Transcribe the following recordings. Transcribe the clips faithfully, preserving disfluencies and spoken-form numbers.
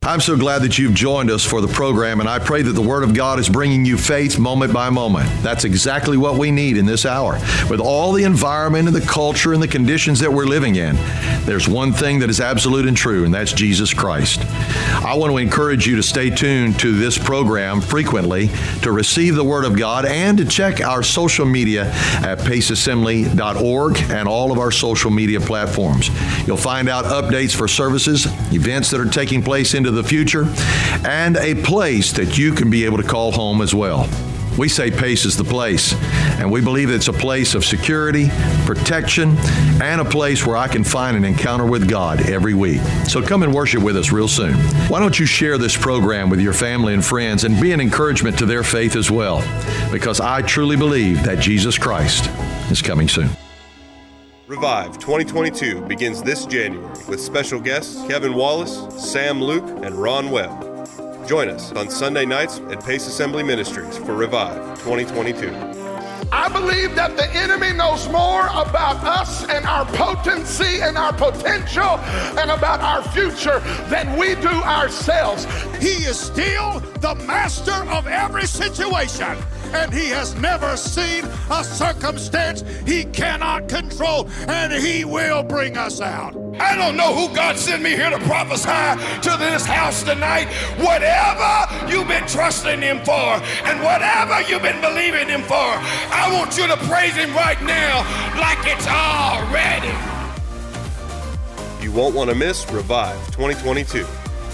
I'm so glad that you've joined us for the program, and I pray that the Word of God is bringing you faith moment by moment. That's exactly what we need in this hour. With all the environment and the culture and the conditions that we're living in, there's one thing that is absolute and true, and that's Jesus Christ. I want to encourage you to stay tuned to this program frequently, to receive the Word of God, and to check our social media at pace assembly dot org and all of our social media platforms. You'll find out updates for services, events that are taking place into the future, and a place that you can be able to call home as well. We say Pace is the place, and we believe it's a place of security, protection, and a place where I can find an encounter with God every week. So come and worship with us real soon. Why don't you share this program with your family and friends and be an encouragement to their faith as well? Because I truly believe that Jesus Christ is coming soon. Revive twenty twenty-two begins this January with special guests Kevin Wallace, Sam Luke, and Ron Webb. Join us on Sunday nights at Pace Assembly Ministries for Revive twenty twenty-two. I believe that the enemy knows more about us and our potency and our potential and about our future than we do ourselves. He is still the master of every situation, and he has never seen a circumstance he cannot control, and he will bring us out. I don't know who God sent me here to prophesy to this house tonight. Whatever you've been trusting him for and whatever you've been believing him for, I want you to praise him right now like it's already. You won't want to miss Revive twenty twenty-two.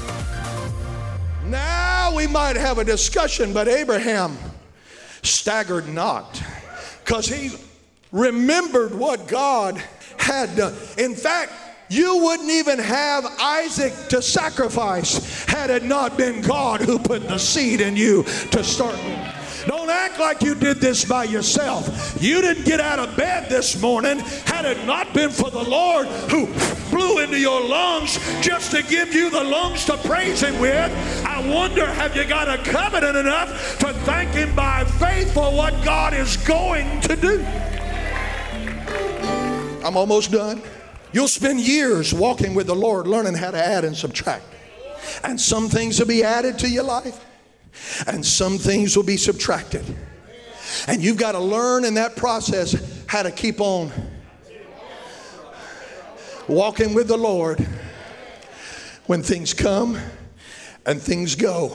Now we might have a discussion, but Abraham staggered not, because he remembered what God had done. In fact, you wouldn't even have Isaac to sacrifice had it not been God who put the seed in you to start with. Don't act like you did this by yourself. You didn't get out of bed this morning had it not been for the Lord who blew into your lungs just to give you the lungs to praise him with. I wonder, have you got a covenant enough to thank him by faith for what God is going to do? I'm almost done. You'll spend years walking with the Lord, learning how to add and subtract. And some things will be added to your life, and some things will be subtracted. And you've got to learn in that process how to keep on walking with the Lord when things come and things go.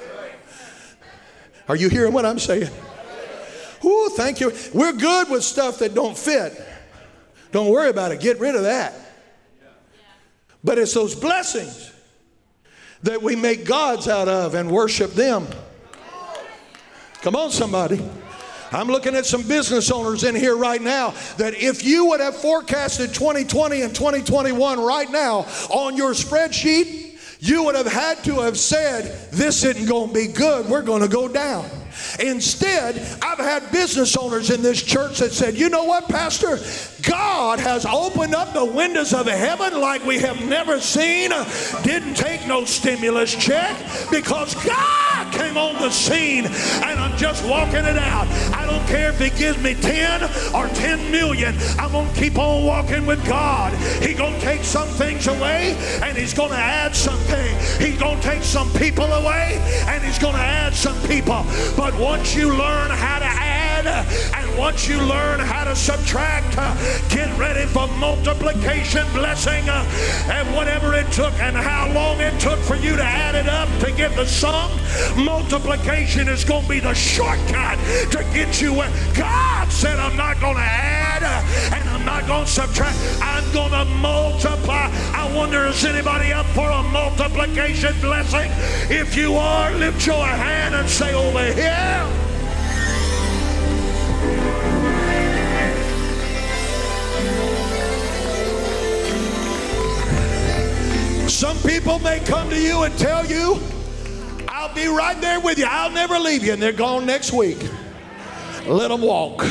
Are you hearing what I'm saying? Ooh, thank you. We're good with stuff that don't fit. Don't worry about it. Get rid of that. But it's those blessings that we make gods out of and worship them. Come on, somebody. I'm looking at some business owners in here right now that if you would have forecasted twenty twenty and twenty twenty-one right now on your spreadsheet, you would have had to have said, this isn't going to be good. We're going to go down. Instead, I've had business owners in this church that said, you know what, Pastor? God has opened up the windows of heaven like we have never seen. Didn't take no stimulus check because God came on the scene, and I'm just walking it out. I don't care if he gives me ten or ten million. I'm going to keep on walking with God. He's going to take some things away, and he's going to add something. He's going to take some people away, and he's going to add some people. But once you learn how to add, and once you learn how to subtract, get ready for multiplication, blessing, and whatever it took and how long it took for you to add it up to get the sum. Multiplication is going to be the shortcut to get you where God said, I'm not going to add and I'm not going to subtract. I'm going to multiply. I wonder, is anybody up for a multiplication blessing? If you are, lift your hand and say, over here. Some people may come to you and tell you, I'll be right there with you. I'll never leave you. And they're gone next week. Let them walk.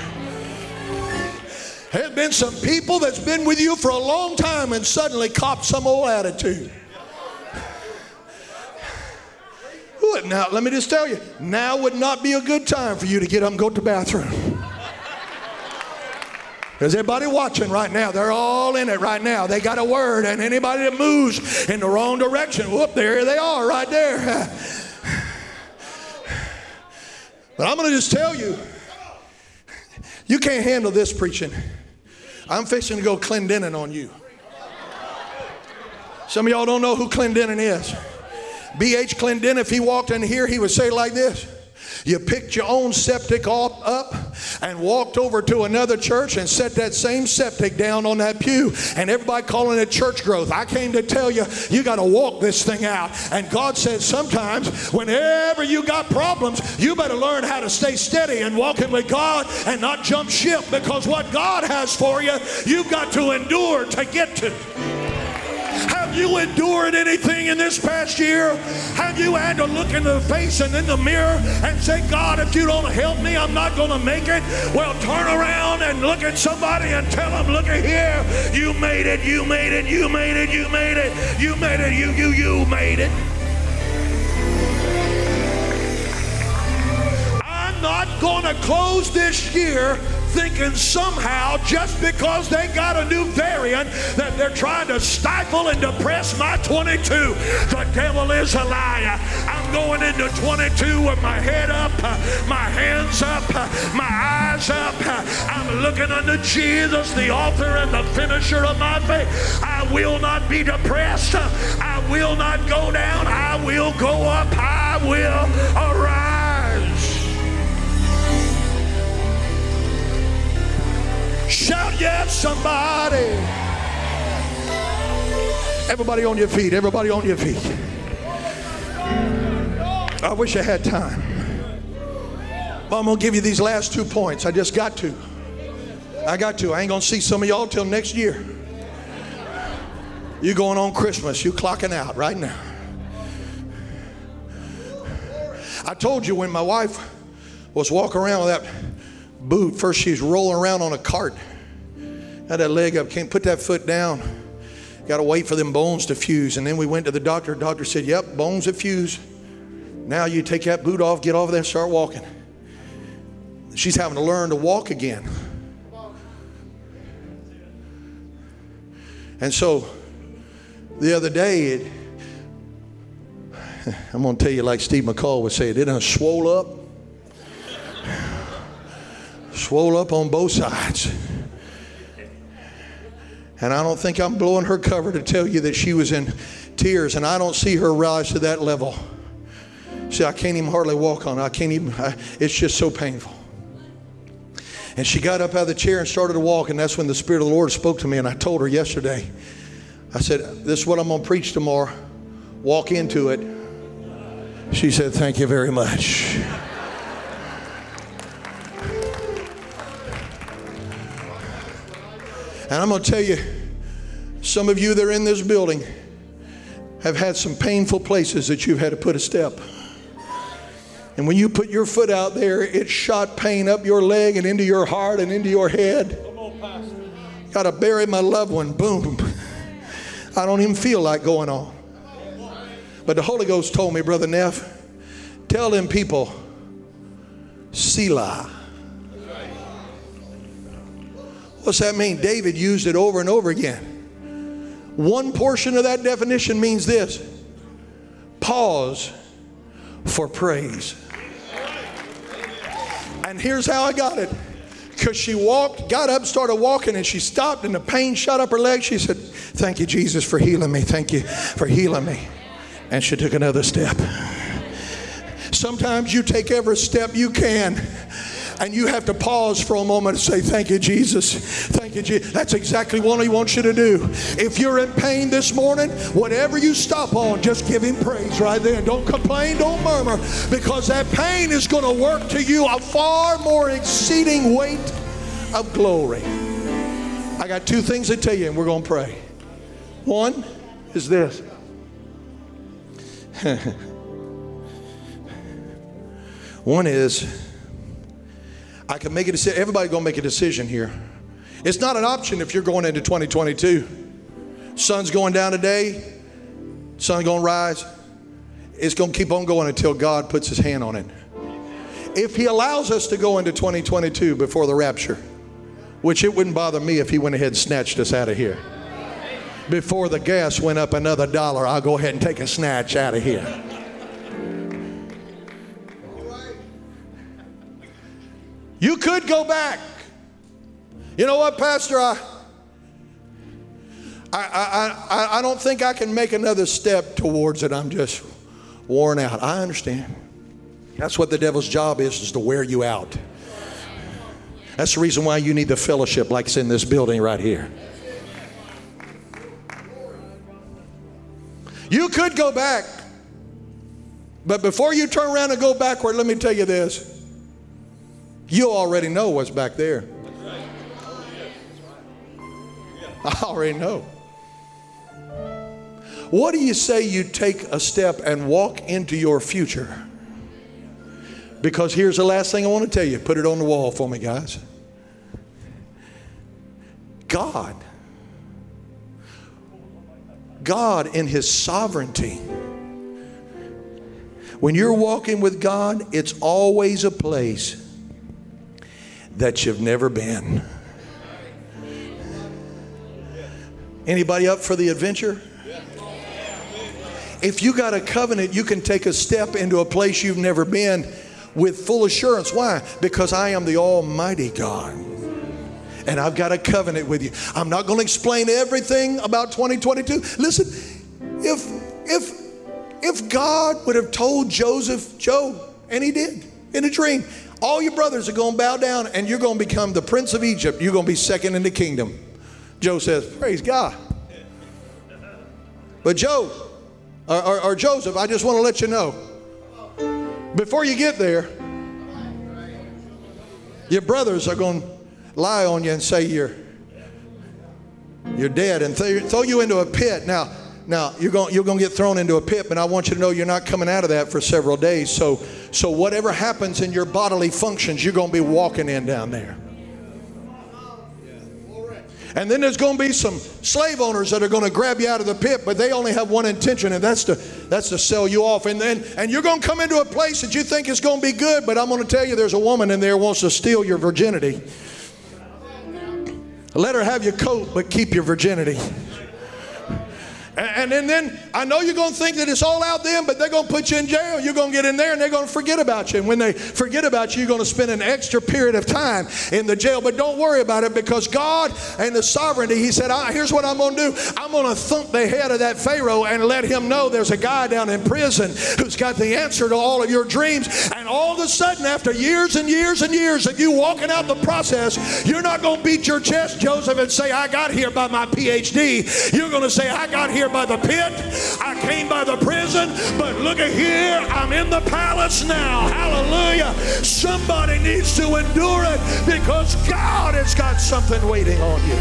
There's been some people that's been with you for a long time and suddenly copped some old attitude. Ooh, now, let me just tell you, now would not be a good time for you to get up and go to the bathroom. Is everybody watching right now? They're all in it right now. They got a word, and anybody that moves in the wrong direction, whoop, there they are right there. But I'm going to just tell you, you can't handle this preaching. I'm fixing to go Clendenin on you. Some of y'all don't know who Clendenin is. B H Clendenin, if he walked in here, he would say it like this. You picked your own septic all up and walked over to another church and set that same septic down on that pew, and everybody calling it church growth. I came to tell you, you got to walk this thing out. And God said sometimes whenever you got problems, you better learn how to stay steady and walking with God and not jump ship, because what God has for you, you've got to endure to get to. Have you endured anything in this past year? Have you had to look in the face and in the mirror and say, God, if you don't help me, I'm not going to make it? Well, turn around and look at somebody and tell them, look at here, you made it, you made it, you made it, you made it, you made it, you, you, you made it. I'm not going to close this year thinking somehow just because they got a new variant that they're trying to stifle and depress my twenty-two. The devil is a liar. I'm going into twenty-two with my head up, my hands up, my eyes up. I'm looking unto Jesus, the author and the finisher of my faith. I will not be depressed. I will not go down. I will go up. I will arise. Shout yes, somebody. Everybody on your feet. Everybody on your feet. I wish I had time. But I'm going to give you these last two points. I just got to. I got to. I ain't going to see some of y'all till next year. You going on Christmas. You clocking out right now. I told you when my wife was walking around with that boot, first she's rolling around on a cart, had that leg up, can't put that foot down, got to wait for them bones to fuse. And then we went to the doctor. The doctor said, yep, bones have fused. Now you take that boot off, get over there and start walking. She's having to learn to walk again. And so the other day, it, I'm going to tell you like Steve McCall would say, it done swole up. Swole up on both sides. And I don't think I'm blowing her cover to tell you that she was in tears, and I don't see her rise to that level. See, I can't even hardly walk on it. I can't even, I, it's just so painful. And she got up out of the chair and started to walk, and that's when the Spirit of the Lord spoke to me, and I told her yesterday, I said, this is what I'm going to preach tomorrow. Walk into it. She said, thank you very much. And I'm going to tell you, some of you that are in this building have had some painful places that you've had to put a step. And when you put your foot out there, it shot pain up your leg and into your heart and into your head. Got to bury my loved one. Boom. I don't even feel like going on. But the Holy Ghost told me, Brother Neff, tell them people, Selah. What's that mean? David used it over and over again. One portion of that definition means this: pause for praise. And here's how I got it. Because she walked, got up, started walking, and she stopped, and the pain shot up her leg. She said, thank you, Jesus, for healing me. Thank you for healing me. And she took another step. Sometimes you take every step you can, and you have to pause for a moment and say, thank you, Jesus. Thank you, Jesus. That's exactly what he wants you to do. If you're in pain this morning, whatever you stop on, just give him praise right there. Don't complain, don't murmur, because that pain is going to work to you a far more exceeding weight of glory. I got two things to tell you, and we're going to pray. One is this. One is, I can make a decision. Everybody's going to make a decision here. It's not an option if you're going into twenty twenty-two. Sun's going down today. Sun's going to rise. It's going to keep on going until God puts his hand on it. If he allows us to go into twenty twenty-two before the rapture, Which it wouldn't bother me if he went ahead and snatched us out of here. Before the gas went up another dollar, I'll go ahead and take a snatch out of here. You could go back. You know what, Pastor? I, I, I, I, I don't think I can make another step towards it. I'm just worn out. I understand. That's what the devil's job is, is to wear you out. That's the reason why you need the fellowship like it's in this building right here. You could go back. But before you turn around and go backward, let me tell you this. You already know what's back there. I already know. What do you say you take a step and walk into your future? Because here's the last thing I want to tell you. Put it on the wall for me, guys. God, God in His sovereignty, when you're walking with God, it's always a place that you've never been. Anybody up for the adventure? If you got a covenant, you can take a step into a place you've never been with full assurance. Why? Because I am the Almighty God. And I've got a covenant with you. I'm not going to explain everything about twenty twenty-two. Listen, if, if, if God would have told Joseph, Joe, and he did in a dream, all your brothers are going to bow down and you're going to become the prince of Egypt. You're going to be second in the kingdom. Joe says, praise God. But Joe, or, or, or Joseph, I just want to let you know, before you get there, your brothers are going to lie on you and say you're, you're dead and th- throw you into a pit. Now, now you're going, you're going to get thrown into a pit, but I want you to know you're not coming out of that for several days. So, so whatever happens in your bodily functions, you're going to be walking in down there. And then there's going to be some slave owners that are going to grab you out of the pit, but they only have one intention, and that's to that's to sell you off. And then and you're going to come into a place that you think is going to be good, but I'm going to tell you there's a woman in there who wants to steal your virginity. Let her have your coat, but keep your virginity. And, and then I know you're going to think that it's all out then, but they're going to put you in jail. You're going to get in there and they're going to forget about you. And when they forget about you, you're going to spend an extra period of time in the jail. But don't worry about it, because God and the sovereignty, He said, ah, here's what I'm going to do. I'm going to thump the head of that Pharaoh and let him know there's a guy down in prison who's got the answer to all of your dreams. And all of a sudden, after years and years and years of you walking out the process, you're not going to beat your chest, Joseph, and say, I got here by my P H D. You're going to say, I got here by the pit, I came by the prison, but look at here, I'm in the palace now. Hallelujah. Somebody needs to endure it, because God has got something waiting on you.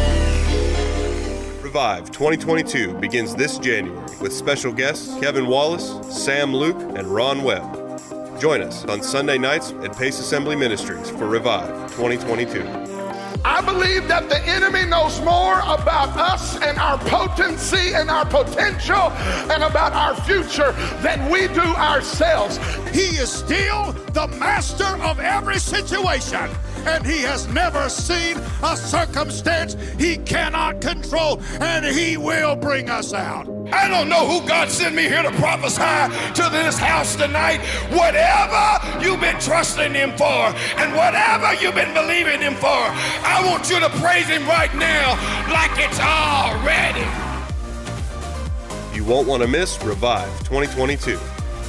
Revive twenty twenty-two begins this January with special guests Kevin Wallace, Sam Luke, and Ron Webb. Join us on Sunday nights at Pace Assembly Ministries for Revive twenty twenty-two. I believe that the enemy knows more about us and our potency and our potential and about our future than we do ourselves. He is still the master of every situation, and He has never seen a circumstance He cannot control, and He will bring us out. I don't know who God sent me here to prophesy to this house tonight. Whatever you've been trusting Him for and whatever you've been believing Him for, I want you to praise Him right now like it's already. You won't want to miss Revive twenty twenty-two.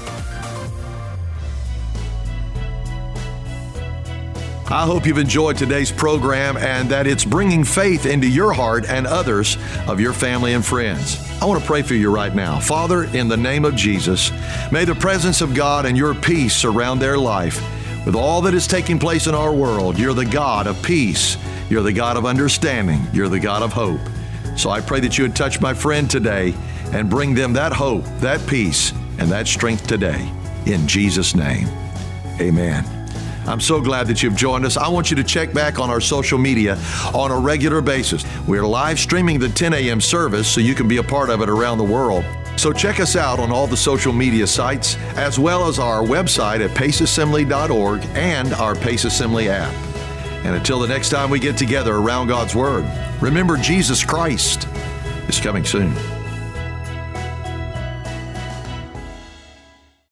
I hope you've enjoyed today's program and that it's bringing faith into your heart and others of your family and friends. I want to pray for you right now. Father, in the name of Jesus, may the presence of God and your peace surround their life. With all that is taking place in our world, you're the God of peace. You're the God of understanding. You're the God of hope. So I pray that you would touch my friend today and bring them that hope, that peace, and that strength today. In Jesus' name, amen. I'm so glad that you've joined us. I want you to check back on our social media on a regular basis. We're live streaming the ten a.m. service so you can be a part of it around the world. So check us out on all the social media sites, as well as our website at pace assembly dot org and our Pace Assembly app. And until the next time we get together around God's Word, remember Jesus Christ is coming soon.